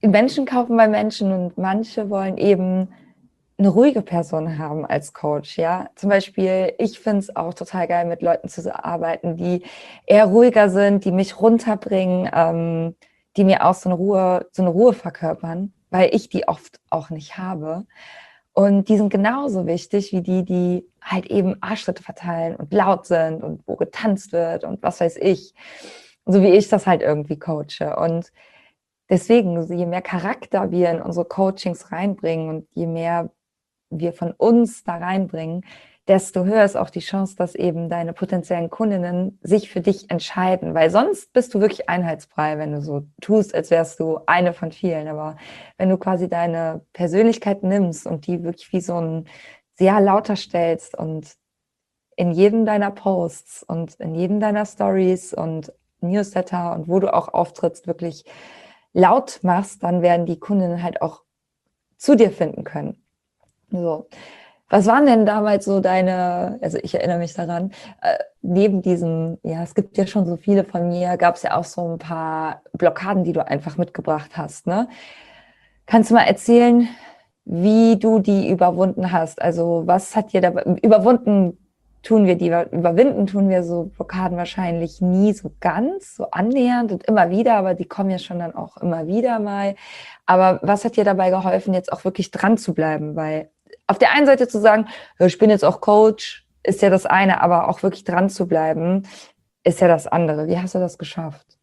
A: Menschen kaufen bei Menschen und manche wollen eben eine ruhige Person haben als Coach, ja. Zum Beispiel, ich finde es auch total geil, mit Leuten zu arbeiten, die eher ruhiger sind, die mich runterbringen, ähm, die mir auch so eine Ruhe, so eine Ruhe verkörpern, weil ich die oft auch nicht habe. Und die sind genauso wichtig wie die, die halt eben Arschtritte verteilen und laut sind und wo getanzt wird und was weiß ich. So wie ich das halt irgendwie coache. Und deswegen, je mehr Charakter wir in unsere Coachings reinbringen und je mehr wir von uns da reinbringen, desto höher ist auch die Chance, dass eben deine potenziellen Kundinnen sich für dich entscheiden. Weil sonst bist du wirklich einheitsfrei, wenn du so tust, als wärst du eine von vielen. Aber wenn du quasi deine Persönlichkeit nimmst und die wirklich wie so ein sehr lauter stellst und in jedem deiner Posts und in jedem deiner Stories und Newsletter und wo du auch auftrittst, wirklich laut machst, dann werden die Kundinnen halt auch zu dir finden können. So. Was waren denn damals so deine, also ich erinnere mich daran, äh, neben diesem, ja, es gibt ja schon so viele von mir, gab es ja auch so ein paar Blockaden, die du einfach mitgebracht hast, ne? Kannst du mal erzählen, wie du die überwunden hast? Also was hat dir dabei, überwunden tun wir die, überwinden tun wir so Blockaden wahrscheinlich nie so ganz, so annähernd und immer wieder, aber die kommen ja schon dann auch immer wieder mal. Aber was hat dir dabei geholfen, jetzt auch wirklich dran zu bleiben? Weil auf der einen Seite zu sagen, ich bin jetzt auch Coach, ist ja das eine, aber auch wirklich dran zu bleiben, ist ja das andere. Wie hast du das geschafft?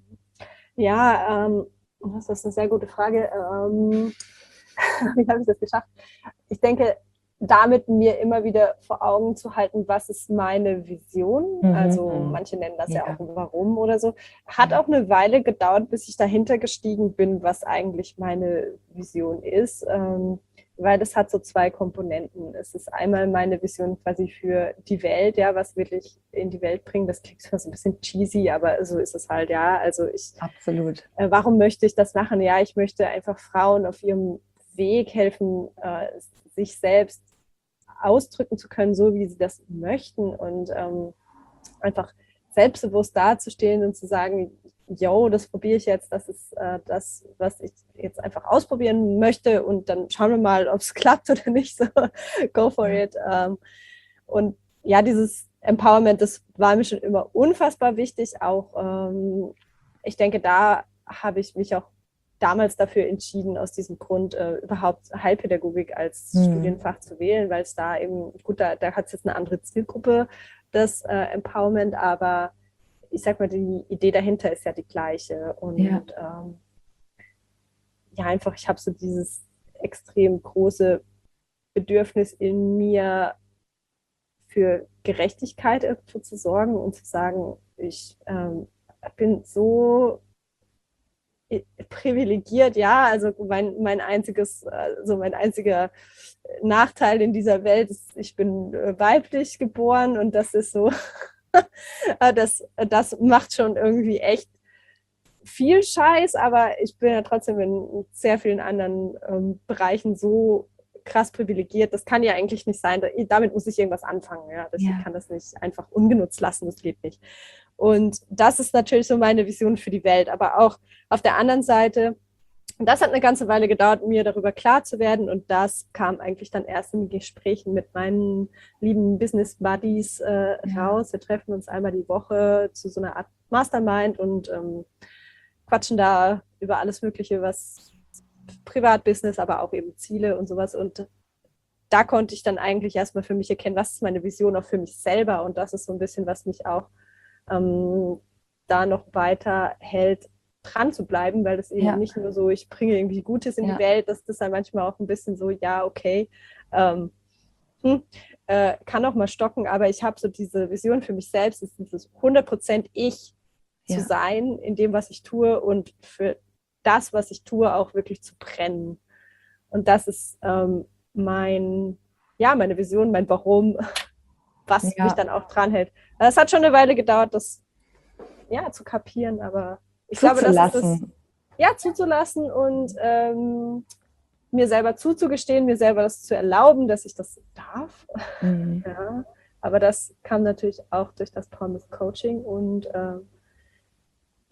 B: Ja, ähm, das ist eine sehr gute Frage. Ähm, wie habe ich das geschafft? Ich denke, damit mir immer wieder vor Augen zu halten, was ist meine Vision,
A: Mhm.
B: also manche nennen das ja,
A: Ja.
B: auch Warum oder so, hat auch eine Weile gedauert, bis ich dahinter gestiegen bin, was eigentlich meine Vision ist, ähm, weil das hat so zwei Komponenten. Es ist einmal meine Vision quasi für die Welt, ja, was wirklich in die Welt bringen, das klingt zwar so ein bisschen cheesy, aber so ist es halt, ja, also ich,
A: Absolut.
B: äh, warum möchte ich das machen? Ja, ich möchte einfach Frauen auf ihrem Weg helfen, äh, sich selbst ausdrücken zu können, so wie sie das möchten und ähm, einfach selbstbewusst dazustehen und zu sagen, yo, das probiere ich jetzt, das ist äh, das, was ich jetzt einfach ausprobieren möchte und dann schauen wir mal, ob es klappt oder nicht, so go for
A: Ja.
B: it. Ähm, und ja, dieses Empowerment, das war mir schon immer unfassbar wichtig, auch ähm, ich denke, da habe ich mich auch damals dafür entschieden, aus diesem Grund äh, überhaupt Heilpädagogik als
A: Mhm.
B: Studienfach zu wählen, weil es da eben, gut, da, da hat es jetzt eine andere Zielgruppe, das äh, Empowerment, aber ich sag mal, die Idee dahinter ist ja die gleiche. Und
A: Ja.
B: ähm, ja, einfach, ich habe so dieses extrem große Bedürfnis in mir, für Gerechtigkeit irgendwo zu sorgen und zu sagen, ich ähm, bin so privilegiert, ja, also mein, mein einziges, also mein einziger Nachteil in dieser Welt ist, ich bin weiblich geboren und das ist so, das, das macht schon irgendwie echt viel Scheiß, aber ich bin ja trotzdem in sehr vielen anderen ähm, Bereichen so krass privilegiert. Das kann ja eigentlich nicht sein. Damit muss ich irgendwas anfangen. Ja? Ich
A: Ja.
B: kann das nicht einfach ungenutzt lassen. Das geht nicht. Und das ist natürlich so meine Vision für die Welt. Aber auch auf der anderen Seite, das hat eine ganze Weile gedauert, mir darüber klar zu werden. Und das kam eigentlich dann erst in Gesprächen mit meinen lieben Business Buddies äh,
A: Ja.
B: raus. Wir treffen uns einmal die Woche zu so einer Art Mastermind und ähm, quatschen da über alles Mögliche, was Privatbusiness, aber auch eben Ziele und sowas. Und da konnte ich dann eigentlich erstmal für mich erkennen, was ist meine Vision auch für mich selber. Und das ist so ein bisschen, was mich auch ähm, da noch weiter hält, dran zu bleiben, weil das eben
A: Ja.
B: nicht nur so, ich bringe irgendwie Gutes in
A: Ja.
B: die Welt, dass das dann manchmal auch ein bisschen so, ja, okay, ähm, hm, äh, kann auch mal stocken, aber ich habe so diese Vision für mich selbst, ist dieses hundert Prozent ich zu
A: Ja.
B: sein in dem, was ich tue und für das, was ich tue, auch wirklich zu brennen. Und das ist ähm, mein, ja, meine Vision, mein Warum, was
A: Ja.
B: mich dann auch dran hält. Es hat schon eine Weile gedauert, das ja, zu kapieren, aber ich glaube, das ist das, ja, zuzulassen und ähm, mir selber zuzugestehen, mir selber das zu erlauben, dass ich das darf.
A: Mhm.
B: Ja, aber das kam natürlich auch durch das Promise Coaching und äh,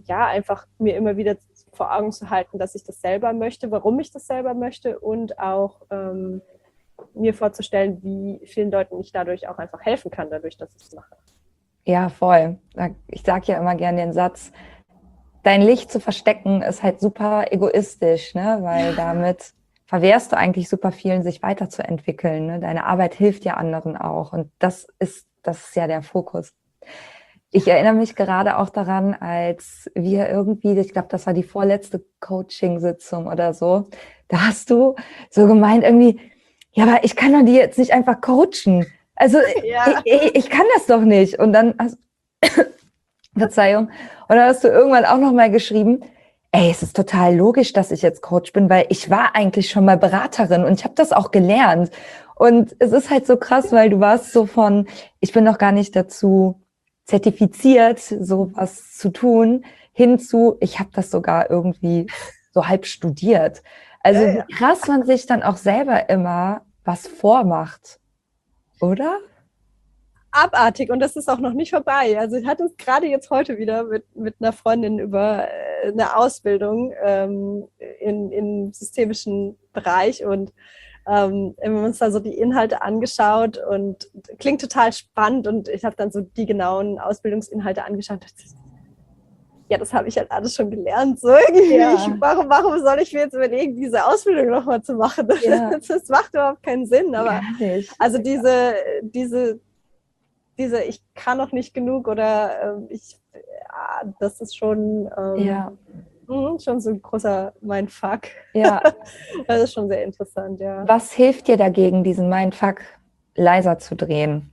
B: ja, einfach mir immer wieder vor Augen zu halten, dass ich das selber möchte, warum ich das selber möchte und auch ähm, mir vorzustellen, wie vielen Leuten ich dadurch auch einfach helfen kann, dadurch, dass ich es mache.
A: Ja, voll. Ich sage ja immer gerne den Satz, dein Licht zu verstecken ist halt super egoistisch, ne? Weil damit verwehrst du eigentlich super vielen, sich weiterzuentwickeln. Ne? Deine Arbeit hilft ja anderen auch und das ist, das ist ja der Fokus. Ich erinnere mich gerade auch daran, als wir irgendwie, ich glaube, das war die vorletzte Coaching-Sitzung oder so, da hast du so gemeint irgendwie, ja, aber ich kann doch die jetzt nicht einfach coachen. Also
B: Ja.
A: ich, ich, ich kann das doch nicht. Und dann hast Verzeihung. Und dann hast du irgendwann auch noch mal geschrieben, ey, es ist total logisch, dass ich jetzt Coach bin, weil ich war eigentlich schon mal Beraterin und ich habe das auch gelernt. Und es ist halt so krass, weil du warst so von, ich bin noch gar nicht dazu zertifiziert, sowas zu tun, hinzu, ich habe das sogar irgendwie so halb studiert. Also
B: Ja, ja.
A: wie krass man sich dann auch selber immer was vormacht, oder?
B: Abartig und das ist auch noch nicht vorbei. Also ich hatte es gerade jetzt heute wieder mit, mit einer Freundin über äh, eine Ausbildung ähm, in, im systemischen Bereich und ähm, wir haben uns da so die Inhalte angeschaut und klingt total spannend und ich habe dann so die genauen Ausbildungsinhalte angeschaut. Ja, das habe ich halt alles schon gelernt. So irgendwie.
A: Ja.
B: Ich, warum, warum soll ich mir jetzt überlegen, diese Ausbildung nochmal zu machen? Das,
A: Ja.
B: das macht überhaupt keinen Sinn. Aber also diese, diese, diese, ich kann noch nicht genug oder ähm, ich, ja, das ist schon, ähm,
A: Ja.
B: mh, schon so ein großer Mindfuck.
A: Ja.
B: Das ist schon sehr interessant, ja.
A: Was hilft dir dagegen, diesen Mindfuck leiser zu drehen?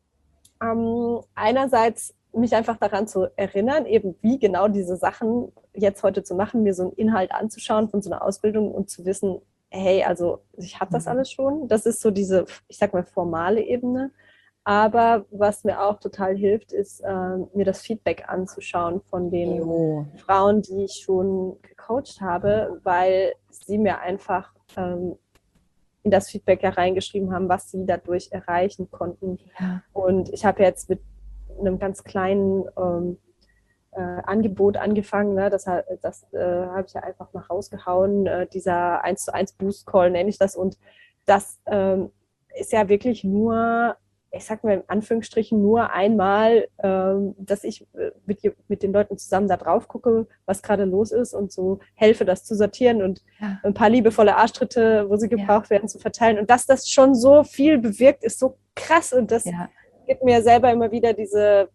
B: Ähm, einerseits mich einfach daran zu erinnern, eben wie genau diese Sachen jetzt heute zu machen, mir so einen Inhalt anzuschauen von so einer Ausbildung und zu wissen, hey, also ich habe das alles schon. Das ist so diese, ich sag mal, formale Ebene. Aber was mir auch total hilft, ist, äh, mir das Feedback anzuschauen von den
A: Jo.
B: Frauen, die ich schon gecoacht habe, weil sie mir einfach ähm, in das Feedback ja reingeschrieben haben, was sie dadurch erreichen konnten.
A: Ja.
B: Und ich habe jetzt mit einem ganz kleinen ähm, äh, Angebot angefangen. Ne? Das, das äh, habe ich ja einfach mal rausgehauen. Äh, dieser eins zu eins Boost Call nenne ich das. Und das ähm, ist ja wirklich nur, ich sag mal in Anführungsstrichen, nur einmal, ähm, dass ich mit, mit den Leuten zusammen da drauf gucke, was gerade los ist und so helfe, das zu sortieren und
A: Ja.
B: ein paar liebevolle Arschtritte, wo sie gebraucht
A: Ja.
B: werden, zu verteilen. Und dass das schon so viel bewirkt, ist so krass. Und das
A: Ja.
B: gibt mir selber immer wieder diese,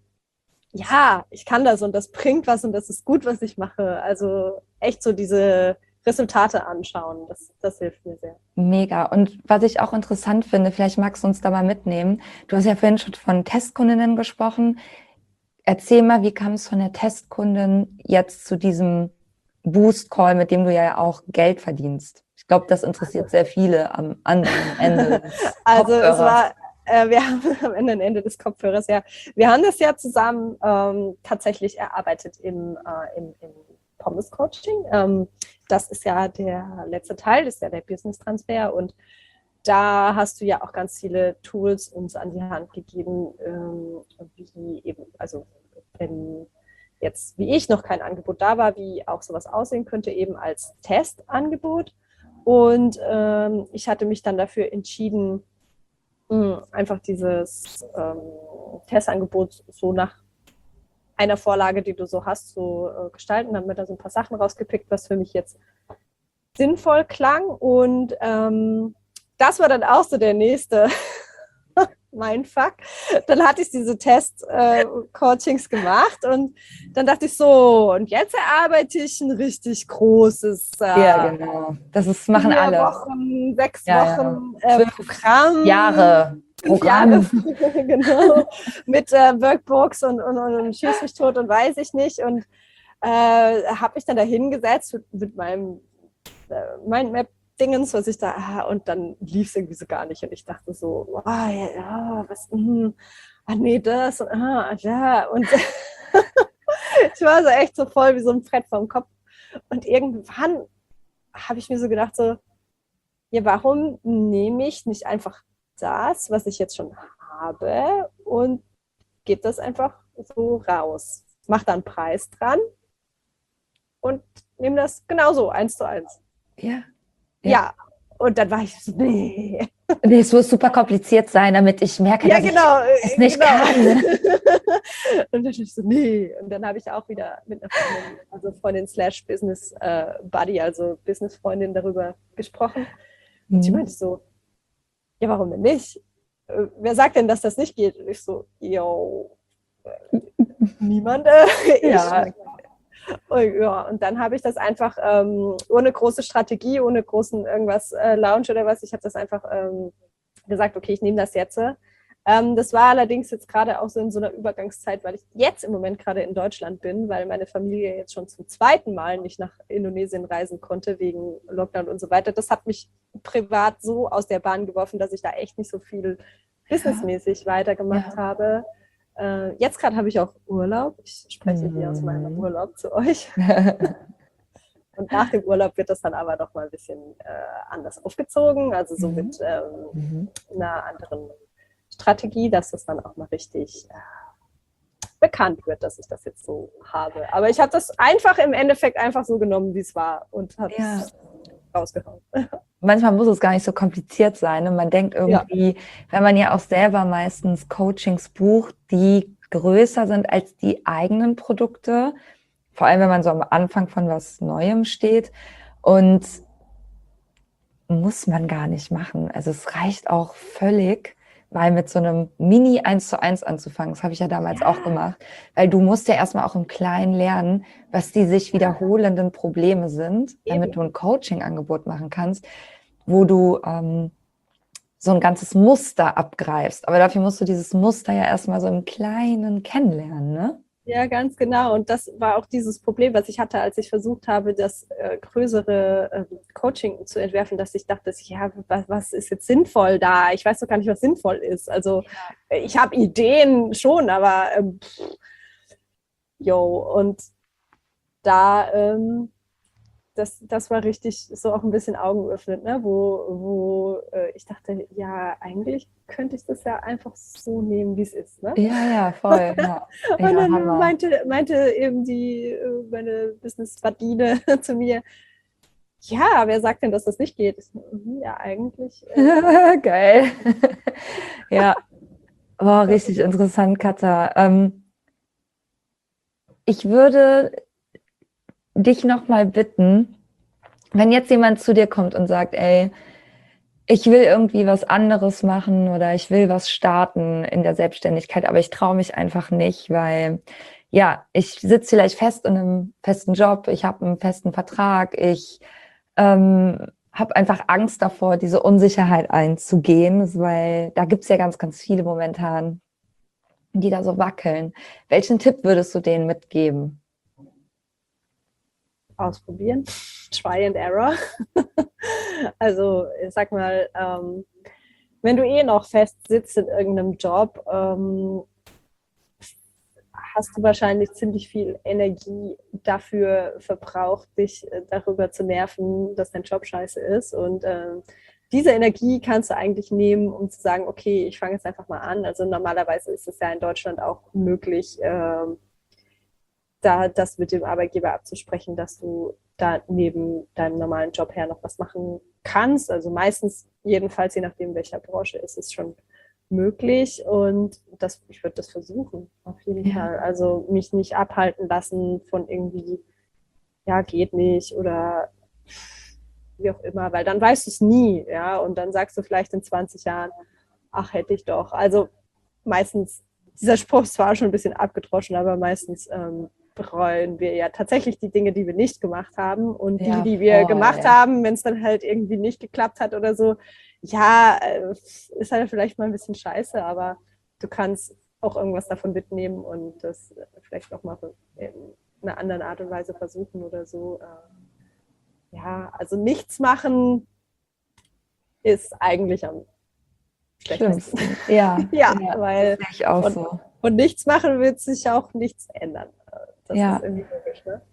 B: ja, ich kann das und das bringt was und das ist gut, was ich mache. Also echt so diese Resultate anschauen, das, das hilft mir sehr.
A: Mega. Und was ich auch interessant finde, vielleicht magst du uns da mal mitnehmen. Du hast ja vorhin schon von Testkundinnen gesprochen. Erzähl mal, wie kam es von der Testkundin jetzt zu diesem Boost-Call, mit dem du ja auch Geld verdienst? Ich glaube, das interessiert sehr viele am anderen Ende des
B: Also es
A: Kopfhörers.
B: war, äh, wir haben am Ende, Ende des Kopfhörers, ja, wir haben das ja zusammen ähm, tatsächlich erarbeitet im, äh, im, im Pommes-Coaching. Ähm, das ist ja der letzte Teil, das ist ja der Business-Transfer und da hast du ja auch ganz viele Tools uns an die Hand gegeben, ähm, wie eben, also wenn jetzt wie ich noch kein Angebot da war, wie auch sowas aussehen könnte, eben als Testangebot. Und ähm, ich hatte mich dann dafür entschieden, mh, einfach dieses ähm, Testangebot so nach einer Vorlage, die du so hast, so äh, gestalten. Dann haben wir da so ein paar Sachen rausgepickt, was für mich jetzt sinnvoll klang. Und ähm, das war dann auch so der nächste Mindfuck. Dann hatte ich diese Test-Coachings äh, gemacht und dann dachte ich so, und jetzt erarbeite ich ein richtig großes äh,
A: Ja, genau. Das ist, machen
B: vier
A: alle.
B: Wochen, sechs
A: Ja,
B: Wochen
A: ja.
B: äh, Programm.
A: Jahre. Programm.
B: Jahre, genau. Mit äh, Workbooks und, und, und, und schieß mich tot und weiß ich nicht. Und äh, habe mich dann da hingesetzt mit, mit meinem äh, Mindmap-Dingens, was ich da, ah, und dann lief es irgendwie so gar nicht. Und ich dachte so, oh, ja, ja, was, mh, ah, nee, das und ah, ja. Und ich war so echt so voll wie so ein Brett vorm Kopf. Und irgendwann habe ich mir so gedacht, so, ja, warum nehme ich nicht einfach das, was ich jetzt schon habe und gebe das einfach so raus. Mach da einen Preis dran und nehme das genauso, eins zu eins.
A: Ja.
B: Ja. ja. Und dann war ich so, nee.
A: Nee, es muss super kompliziert sein, damit ich merke,
B: ja,
A: dass
B: genau,
A: ich es nicht
B: genau.
A: kann.
B: Und dann dachte ich so, nee. Und dann habe ich auch wieder mit einer Freundin, also Freundin slash Business äh, Buddy, also Business-Freundin darüber gesprochen. Und mhm. sie meinte so, ja, warum denn nicht? Äh, wer sagt denn, dass das nicht geht? Und ich so, yo, äh, niemand. Äh,
A: ja.
B: Ich. Und, ja, und dann habe ich das einfach ähm, ohne große Strategie, ohne großen irgendwas äh, Lounge oder was, ich habe das einfach ähm, gesagt, okay, ich nehme das jetzt. Ähm, das war allerdings jetzt gerade auch so in so einer Übergangszeit, weil ich jetzt im Moment gerade in Deutschland bin, weil meine Familie jetzt schon zum zweiten Mal nicht nach Indonesien reisen konnte wegen Lockdown und so weiter. Das hat mich privat so aus der Bahn geworfen, dass ich da echt nicht so viel businessmäßig ja. weitergemacht ja. habe. Äh, jetzt gerade habe ich auch Urlaub. Ich spreche mhm. hier aus meinem Urlaub zu euch. Und nach dem Urlaub wird das dann aber noch mal ein bisschen äh, anders aufgezogen, also so mhm. mit ähm, mhm. einer anderen Strategie, dass das dann auch mal richtig äh, bekannt wird, dass ich das jetzt so habe. Aber ich habe das einfach im Endeffekt einfach so genommen, wie es war und habe
A: ja.
B: es rausgehauen.
A: Manchmal muss es gar nicht so kompliziert sein. Und man denkt irgendwie, ja. wenn man ja auch selber meistens Coachings bucht, die größer sind als die eigenen Produkte, vor allem wenn man so am Anfang von was Neuem steht, und muss man gar nicht machen. Also es reicht auch völlig, weil mit so einem Mini eins zu eins anzufangen, das habe ich ja damals ja. auch gemacht, weil du musst ja erstmal auch im Kleinen lernen, was die sich wiederholenden Probleme sind, damit Eben. du ein Coaching-Angebot machen kannst, wo du ähm, so ein ganzes Muster abgreifst. Aber dafür musst du dieses Muster ja erstmal so im Kleinen kennenlernen, ne?
B: Ja, ganz genau. Und das war auch dieses Problem, was ich hatte, als ich versucht habe, das äh, größere äh, Coaching zu entwerfen, dass ich dachte, ja, was, was ist jetzt sinnvoll da? Ich weiß doch gar nicht, was sinnvoll ist. Also ja. ich habe Ideen schon, aber ähm, pff, yo, und da ähm, Das, das war richtig so auch ein bisschen Augen geöffnet, ne? wo, wo äh, ich dachte, ja, eigentlich könnte ich das ja einfach so nehmen, wie es ist. Ne?
A: Ja, ja, voll. Ja.
B: Und
A: ja,
B: dann meinte, meinte eben die, meine Business-Badine zu mir, ja, wer sagt denn, dass das nicht geht? Ich, ja, eigentlich.
A: Äh. Geil. ja, oh, richtig interessant, Katha. Ähm, ich würde dich noch mal bitten, wenn jetzt jemand zu dir kommt und sagt, ey, ich will irgendwie was anderes machen oder ich will was starten in der Selbstständigkeit, aber ich traue mich einfach nicht, weil ja, ich sitze vielleicht fest in einem festen Job, ich habe einen festen Vertrag, ich ähm, habe einfach Angst davor, diese Unsicherheit einzugehen, weil da gibt's ja ganz, ganz viele momentan, die da so wackeln. Welchen Tipp würdest du denen mitgeben?
B: Ausprobieren, Try and Error. Also ich sag mal, ähm, wenn du eh noch fest sitzt in irgendeinem Job, ähm, hast du wahrscheinlich ziemlich viel Energie dafür verbraucht, dich darüber zu nerven, dass dein Job scheiße ist. Und äh, diese Energie kannst du eigentlich nehmen, um zu sagen, okay, ich fange jetzt einfach mal an. Also normalerweise ist es ja in Deutschland auch möglich, äh, da das mit dem Arbeitgeber abzusprechen, dass du da neben deinem normalen Job her noch was machen kannst. Also meistens, jedenfalls, je nachdem, welcher Branche, ist es schon möglich. Und das, ich würde das versuchen, auf jeden ja. Fall. Also mich nicht abhalten lassen von irgendwie, ja, geht nicht oder wie auch immer, weil dann weißt du es nie, ja, und dann sagst du vielleicht in zwanzig Jahren, ach, hätte ich doch. Also meistens, dieser Spruch ist zwar schon ein bisschen abgedroschen, aber meistens ähm, bereuen wir ja tatsächlich die Dinge, die wir nicht gemacht haben, und die, ja, die wir voll, gemacht ja. haben, wenn es dann halt irgendwie nicht geklappt hat oder so, ja, ist halt vielleicht mal ein bisschen scheiße, aber du kannst auch irgendwas davon mitnehmen und das vielleicht auch mal in einer anderen Art und Weise versuchen oder so. Ja, also nichts machen ist eigentlich am schlechtesten.
A: Ja,
B: ja,
A: ja,
B: weil
A: das ich auch
B: und,
A: so.
B: und nichts machen wird sich auch nichts ändern. Das
A: ja.
B: ist irgendwie logisch, ne?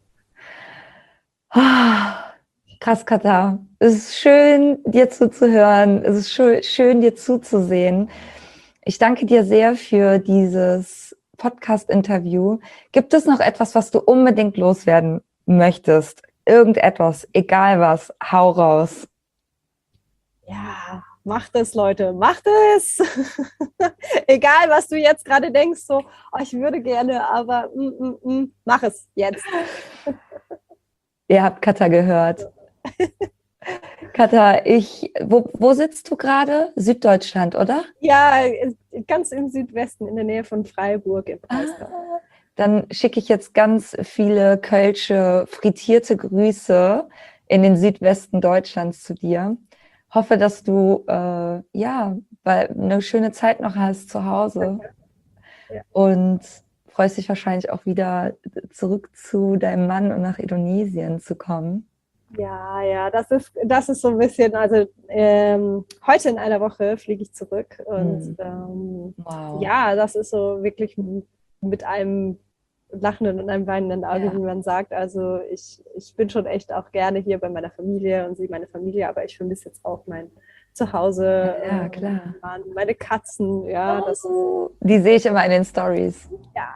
A: Krass, Katha. Es ist schön, dir zuzuhören. Es ist schön, schön, dir zuzusehen. Ich danke dir sehr für dieses Podcast-Interview. Gibt es noch etwas, was du unbedingt loswerden möchtest. Irgendetwas, egal was, hau raus.
B: Ja, macht es, Leute, macht es. Egal, was du jetzt gerade denkst, so, oh, ich würde gerne, aber mm, mm, mm, mach es jetzt.
A: Ihr habt Katha gehört. Katha, ich, wo, wo sitzt du gerade? Süddeutschland, oder?
B: Ja, ganz im Südwesten, in der Nähe von Freiburg im Breisgau.
A: Ah, dann schicke ich jetzt ganz viele kölsche frittierte Grüße in den Südwesten Deutschlands zu dir. Hoffe, dass du äh, ja, weil eine schöne Zeit noch hast zu Hause.
B: Ja.
A: Und freust dich wahrscheinlich auch wieder zurück zu deinem Mann und nach Indonesien zu kommen.
B: Ja, ja, das ist, das ist so ein bisschen, also ähm, heute in einer Woche fliege ich zurück und
A: Hm.
B: ähm,
A: Wow.
B: ja, das ist so wirklich mit einem lachenden und einem weinenden Auge,
A: Ja.
B: wie man sagt. Also ich, ich bin schon echt auch gerne hier bei meiner Familie und sie meine Familie, aber ich vermisse jetzt auch mein Zuhause,
A: Ja,
B: äh,
A: klar.
B: Mann, meine Katzen, ja, das
A: Oh, die sehe ich immer in den Stories.
B: ja.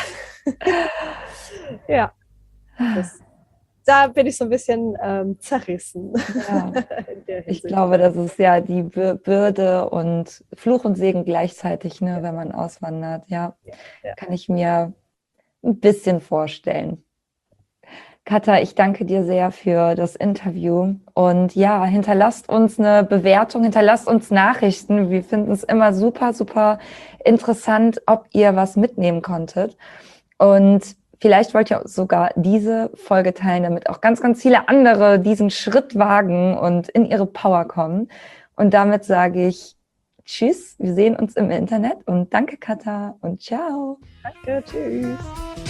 B: Ja, das, da bin ich so ein bisschen ähm, zerrissen.
A: Ja.
B: In der
A: Ich
B: Hinsicht.
A: glaube, das ist ja die Bürde und Fluch und Segen gleichzeitig, ne, wenn man auswandert. Ja,
B: Ja, ja.
A: kann ich mir ein bisschen vorstellen. Katha, ich danke dir sehr für das Interview. Und ja, hinterlasst uns eine Bewertung, hinterlasst uns Nachrichten. Wir finden es immer super, super interessant, ob ihr was mitnehmen konntet. Und vielleicht wollt ihr sogar diese Folge teilen, damit auch ganz, ganz viele andere diesen Schritt wagen und in ihre Power kommen. Und damit sage ich Tschüss, wir sehen uns im Internet und danke, Katha, und ciao.
B: Danke, tschüss.